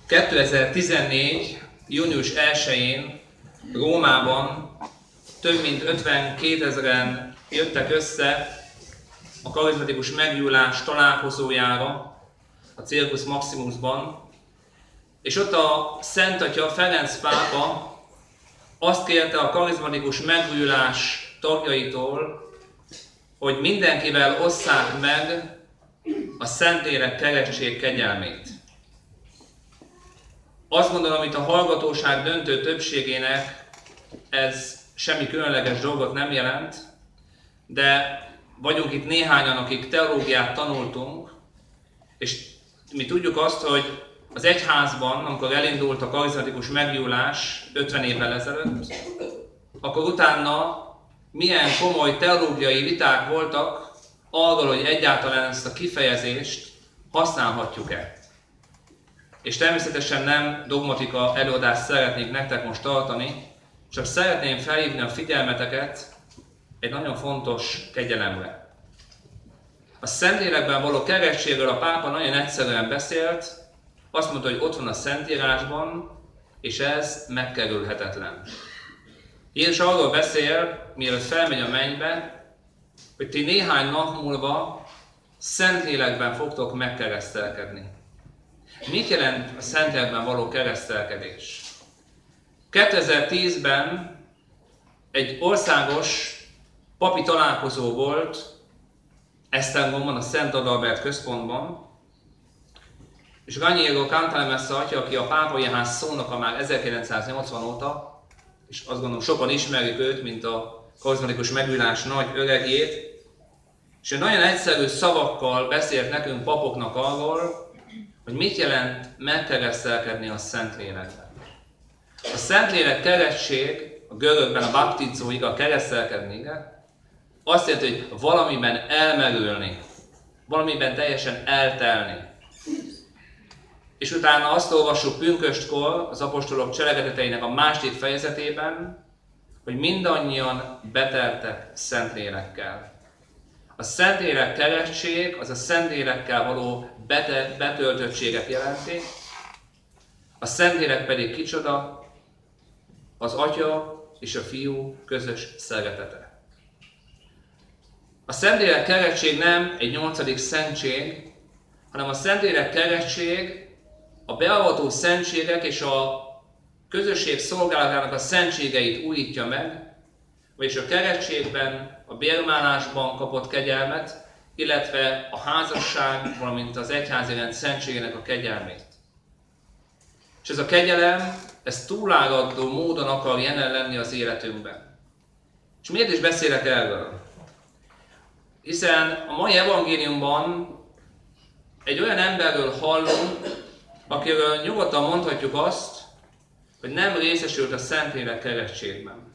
2014. június 1-én Rómában több mint 52 000-en jöttek össze a karizmatikus meggyúlás találkozójára a Circus Maximusban, és ott a Szent Atya Ferenc pápa azt kérte a karizmatikus meggyúlás tagjaitól, hogy mindenkivel osszák meg a Szentlélek keresztség kegyelmét. Azt gondolom, itt a hallgatóság döntő többségének ez semmi különleges dolgot nem jelent, de vagyunk itt néhányan, akik teológiát tanultunk, és mi tudjuk azt, hogy az egyházban, amikor elindult a karizmatikus meggyúlás 50 évvel ezelőtt, akkor utána milyen komoly teológiai viták voltak arról, hogy egyáltalán ezt a kifejezést használhatjuk-e. És természetesen nem dogmatika előadást szeretnék nektek most tartani, csak szeretném felhívni a figyelmeteket egy nagyon fontos kegyelemre. A Szentlélekben való keresztségről a pápa nagyon egyszerűen beszélt, azt mondta, hogy ott van a Szentírásban, és ez megkerülhetetlen. Jézus arról beszél, mielőtt felmegy a mennybe, hogy ti néhány nap múlva Szentlélekben fogtok megkeresztelkedni. Mit jelent a Szentlélekben való keresztelkedés? 2010-ben egy országos papi találkozó volt Esztergomban, a Szent Adalbert központban, és Raniero Cantalamessa atya, aki a pápai ház szónoka már 1980 óta, és azt gondolom sokan ismerik őt, mint a karizmatikus meggyúlás nagy öregjét, és ő nagyon egyszerű szavakkal beszélt nekünk papoknak arról, hogy mit jelent megkeresztelkedni a Szentlélekben. A Szentlélek keresztség, a görögben a baptizo ige, a keresztelkedni ige, azt jelenti, hogy valamiben elmerülni, valamiben teljesen eltelni. És utána azt olvassuk pünköstkor, az apostolok cselekedeteinek a 2. fejezetében, hogy mindannyian beteltek Szentlélekkel. A Szentlélek keresztség az a Szentlélekkel való betöltöttséget jelenti, a Szentlélek pedig kicsoda? Az Atya és a Fiú közös szeretete. A Szentlélek keresztség nem egy 8. szentség, hanem a Szentlélek keresztség a beavató szentségek és a közösség szolgálatának a szentségeit újítja meg, vagyis a keresztségben, a bérmálásban kapott kegyelmet, illetve a házasság, valamint az egyházi rend szentségének a kegyelmét. És ez a kegyelem, ez túláradó módon akar jelen lenni az életünkben. És miért is beszélek erről? Hiszen a mai evangéliumban egy olyan emberről hallunk, akiről nyugodtan mondhatjuk azt, hogy nem részesült a Szentlélek keresztségben.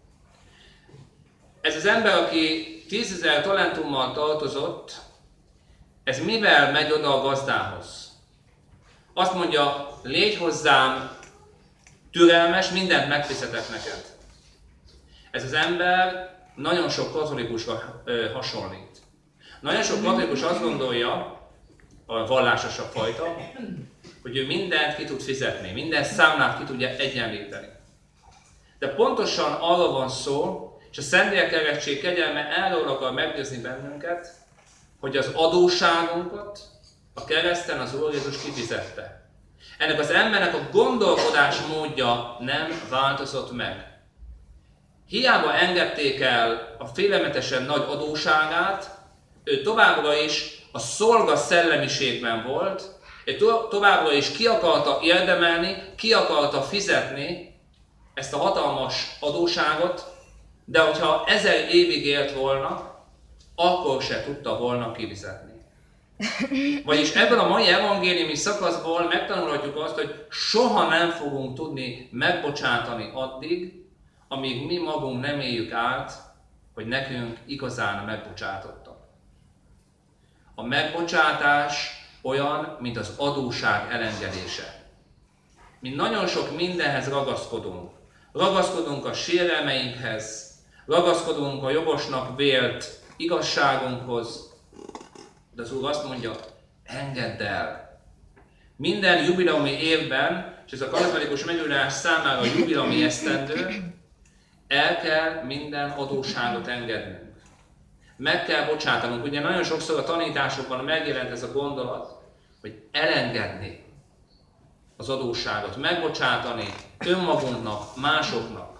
Ez az ember, aki 10 000 talentummal tartozott, ez mivel megy oda a gazdához? Azt mondja, légy hozzám türelmes, mindent megfizetek neked. Ez az ember nagyon sok katolikusra hasonlít. Nagyon sok katolikus azt gondolja, a vallásosabb fajta, hogy ő mindent ki tud fizetni, minden számlát ki tudja egyenlíteni. De pontosan arról van szó, és a Szentlélek keresztség kegyelme erről akar meggyőzni bennünket, hogy az adósságunkat a kereszten az Úr Jézus kifizette. Ennek az embernek a gondolkodás módja nem változott meg. Hiába engedték el a félelmetesen nagy adósságát, ő továbbra is a szolga szellemiségben volt, ő továbbra is ki akarta érdemelni, ki akarta fizetni ezt a hatalmas adósságot, de hogyha 1000 évig élt volna, akkor se tudta volna kifizetni. Vagyis ebből a mai evangéliumi szakaszból megtanulhatjuk azt, hogy soha nem fogunk tudni megbocsátani addig, amíg mi magunk nem éljük át, hogy nekünk igazán megbocsátottak. A megbocsátás olyan, mint az adósság elengedése. Mi nagyon sok mindenhez ragaszkodunk. Ragaszkodunk a sérelmeinkhez, ragaszkodunk a jogosnak vélt igazságunkhoz, de az Úr azt mondja, engedd el. Minden jubileumi évben, és ez a karizmatikus megújulás számára a jubileumi esztendő, el kell minden adósságot engednünk. Meg kell bocsátanunk. Ugye nagyon sokszor a tanításokban megjelent ez a gondolat, hogy elengedni az adósságot, megbocsátani önmagunknak, másoknak,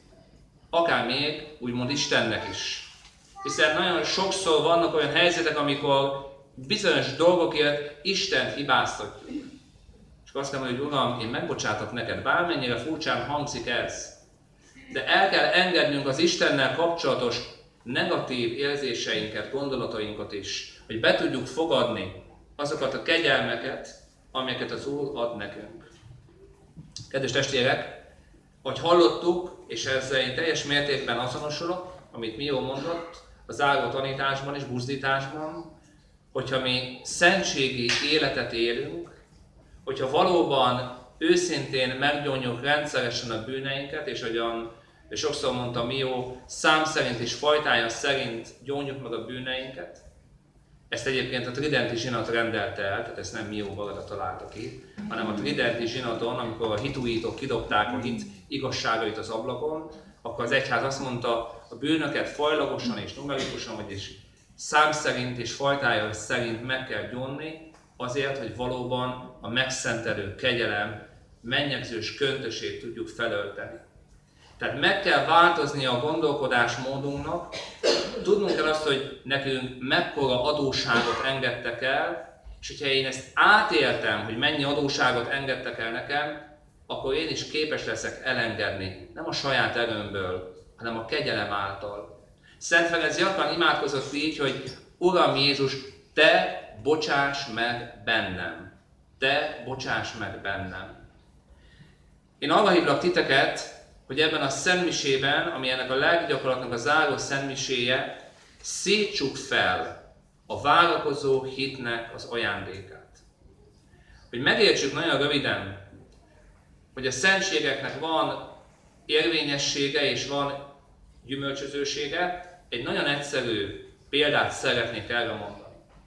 akár még úgymond Istennek is. Hiszen nagyon sokszor vannak olyan helyzetek, amikor bizonyos dolgokért Istent hibáztatjuk. És azt kell mondani, hogy Uram, én megbocsátok neked, bármennyire furcsán hangzik ez. De el kell engednünk az Istennel kapcsolatos negatív érzéseinket, gondolatainkat is, hogy be tudjuk fogadni azokat a kegyelmeket, amelyeket az Úr ad nekünk. Kedves testvérek, ahogy hallottuk, és ezzel én teljes mértékben azonosulok, amit Mió mondott, a záró tanításban és buzdításban, hogyha mi szentségi életet élünk, hogyha valóban őszintén meggyónjuk rendszeresen a bűneinket, és ahogyan sokszor mondta Mió, szám szerint és fajtája szerint gyónjuk meg a bűneinket. Ezt egyébként a tridenti zsinat rendelte el, tehát ezt nem Mió Varga találta ki, hanem a tridenti zsinaton, amikor a hitújítók kidobták a hit igazságait az ablakon, akkor az egyház azt mondta, a bűnöket fajlagosan és numerikusan, vagyis szám szerint és fajtája szerint meg kell gyónni, azért, hogy valóban a megszentelő kegyelem mennyegzős köntösét tudjuk felölteni. Tehát meg kell változni a gondolkodásmódunknak, tudnunk kell azt, hogy nekünk mekkora adósságot engedtek el, és hogyha én ezt átéltem, hogy mennyi adósságot engedtek el nekem, akkor én is képes leszek elengedni, nem a saját erőmből, hanem a kegyelem által. Szent Ferenc gyakran imádkozott így, hogy Uram Jézus, Te bocsáss meg bennem. Te bocsáss meg bennem. Én arra hívlak titeket, hogy ebben a szentmisében, ami ennek a lelkigyakorlatnak a záró szentmiséje, szítsuk fel a várakozó hitnek az ajándékát. Hogy megértsük nagyon röviden, hogy a szentségeknek van érvényessége és van gyümölcsözősége, egy nagyon egyszerű példát szeretnék erre mondani.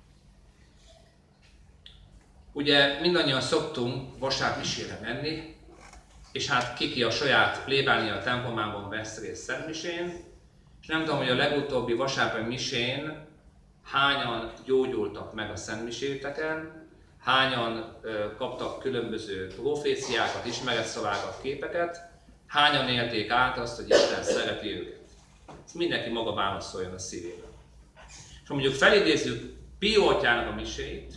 Ugye mindannyian szoktunk vasármisére menni, és hát ki a saját plébánia templomában vesz részt szentmisén, és nem tudom, hogy a legutóbbi vasárnapi misén hányan gyógyultak meg a szentmiséteken, hányan kaptak különböző proféciákat, ismeretszavákat, képeket, hányan élték át azt, hogy Isten szereti őket. Ezt mindenki maga válaszoljon a szívében. És ha mondjuk felidézzük Pio atyának a miséit,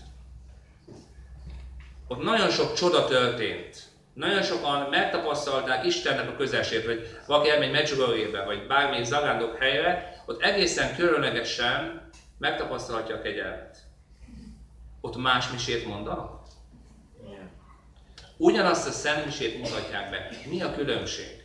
ott nagyon sok csoda történt. Nagyon sokan megtapasztalták Istennek a közelségét, vagy valaki elmegy Medjugorjébe, vagy bármelyik zarándok helyre, ott egészen különlegesen megtapasztalhatja a kegyelmet. Ott más misét mondanak. Ugyanazt a szent misét mutatják be. Mi a különbség?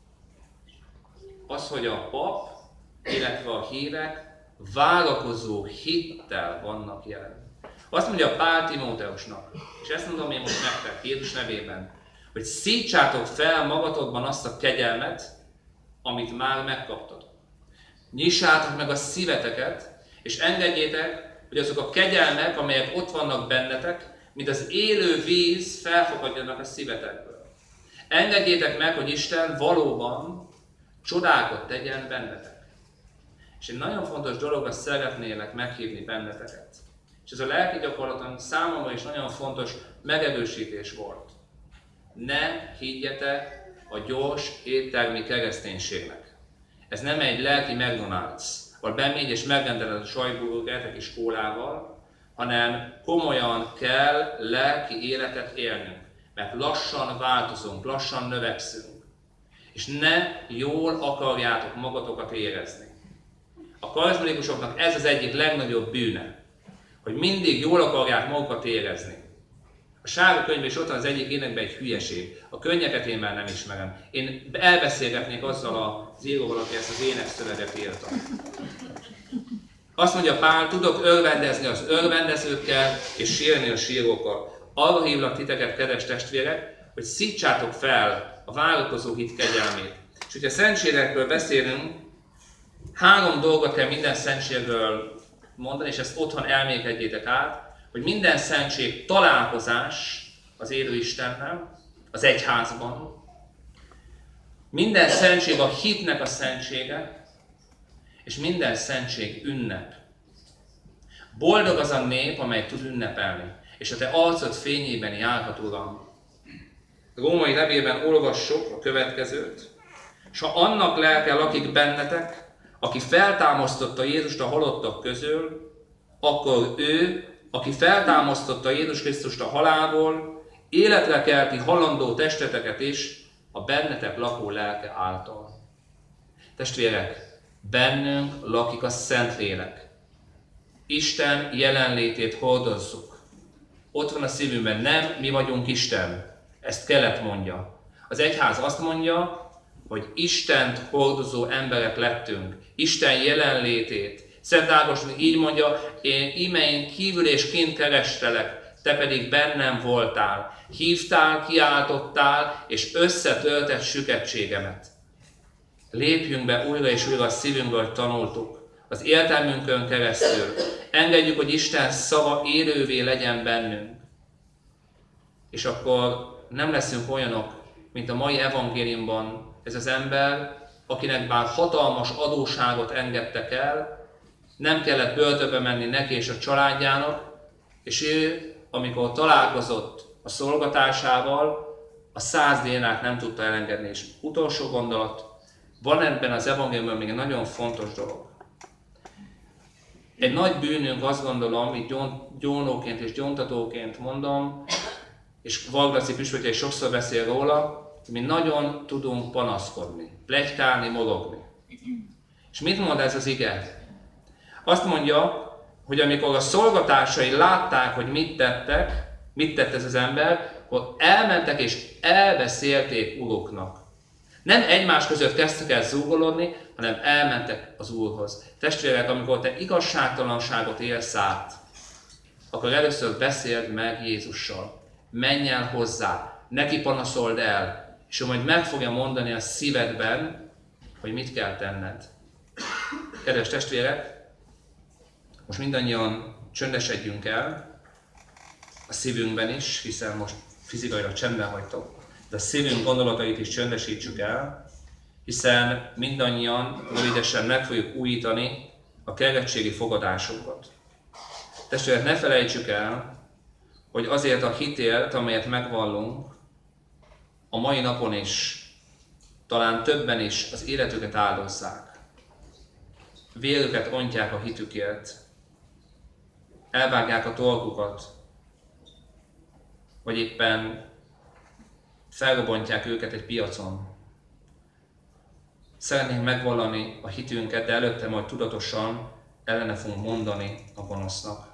Az, hogy a pap, illetve a hívek várakozó hittel vannak jelen. Azt mondja Pál Timóteusnak, és ezt mondom én most nektek, Jézus nevében, hogy szítsátok fel magatokban azt a kegyelmet, amit már megkaptatok. Nyissátok meg a szíveteket, és engedjétek, hogy azok a kegyelmek, amelyek ott vannak bennetek, mint az élő víz felfogadjanak a szívetekből. Engedjétek meg, hogy Isten valóban csodákat tegyen bennetek. És egy nagyon fontos dologra szeretnélek meghívni benneteket. És ez a lelki gyakorlaton számomra is nagyon fontos megerősítés volt. Ne higgyetek a gyors éttermi kereszténységnek. Ez nem egy lelki McDonald's, ahol bemegy és megrendeled a sajtburgert egy kis kólával, hanem komolyan kell lelki életet élnünk, mert lassan változunk, lassan növekszünk. És ne jól akarjátok magatokat érezni. A karizmatikusoknak ez az egyik legnagyobb bűne, hogy mindig jól akarják magukat érezni. A sárga könyvben is ott van az egyik énekben egy hülyeség. A könnyeket én már nem ismerem. Én elbeszélgetnék azzal az íróval, aki ezt az énekszöveget írta. Azt mondja Pál, tudok örvendezni az örvendezőkkel és sírni a sírókkal. Arra hívlak titeket, kedves testvérek, hogy szítsátok fel a várakozó hit kegyelmét. És hogyha szentségekről beszélünk, 3 dolgot kell minden szentségről mondani, és ezt otthon elmékedjétek át, hogy minden szentség találkozás az élő Istennel, az egyházban. Minden szentség a hitnek a szentsége, és minden szentség ünnep. Boldog az a nép, amely tud ünnepelni, és a te arcod fényében járhat, Uram. A római levélben olvassuk a következőt. S ha annak lelke lakik bennetek, aki feltámasztotta Jézust a halottak közül, akkor ő, aki feltámasztotta Jézus Krisztust a halálból, életre kelti halandó testeteket is a bennetek lakó lelke által. Testvérek, bennünk lakik a Szentlélek. Isten jelenlétét hordozzuk. Ott van a szívünkben, nem mi vagyunk Isten. Ezt Kelet mondja. Az egyház azt mondja, hogy Istent hordozó emberek lettünk. Isten jelenlétét. Szent Ágoston így mondja, én kívül és kint kerestelek, te pedig bennem voltál. Hívtál, kiáltottál, és összetöltett süketségemet. Lépjünk be újra és újra a szívünkből tanultuk. Az értelmünkön keresztül. Engedjük, hogy Isten szava élővé legyen bennünk. És akkor nem leszünk olyanok, mint a mai evangéliumban ez az ember, akinek bár hatalmas adósságot engedtek el, nem kellett börtönbe menni neki és a családjának, és ő, amikor találkozott a szolgatásával, a 100 dénárt nem tudta elengedni. És utolsó gondolat, van ebben az evangéliumban még egy nagyon fontos dolog. Egy nagy bűnünk, azt gondolom, így gyónóként és gyóntatóként mondom, és Varglaci püspökje is sokszor beszél róla, mi nagyon tudunk panaszkodni, pletykálni, morogni. És mit mond ez az ige? Azt mondja, hogy amikor a szolgatársai látták, hogy mit tett ez az ember, akkor elmentek és elbeszélték uruknak. Nem egymás között kezdtek el zúgolódni, hanem elmentek az Úrhoz. Testvérek, amikor te igazságtalanságot élsz át, akkor először beszéld meg Jézussal. Menj el hozzá, neki panaszold el, és ő majd meg fogja mondani a szívedben, hogy mit kell tenned. Kedves testvérek, most mindannyian csöndesedjünk el, a szívünkben is, hiszen most fizikailag csendben vagytok, de a szívünk gondolatait is csöndesítsük el, hiszen mindannyian rövidesen meg fogjuk újítani a keresztségi fogadásunkat. Testvérek, ne felejtsük el, hogy azért a hitért, amelyet megvallunk, a mai napon is, talán többen is az életüket áldozzák. Vérüket ontják a hitükért, elvágják a torkukat, vagy éppen felrobontják őket egy piacon. Szeretnénk megvallani a hitünket, de előtte majd tudatosan ellene fogunk mondani a gonosznak.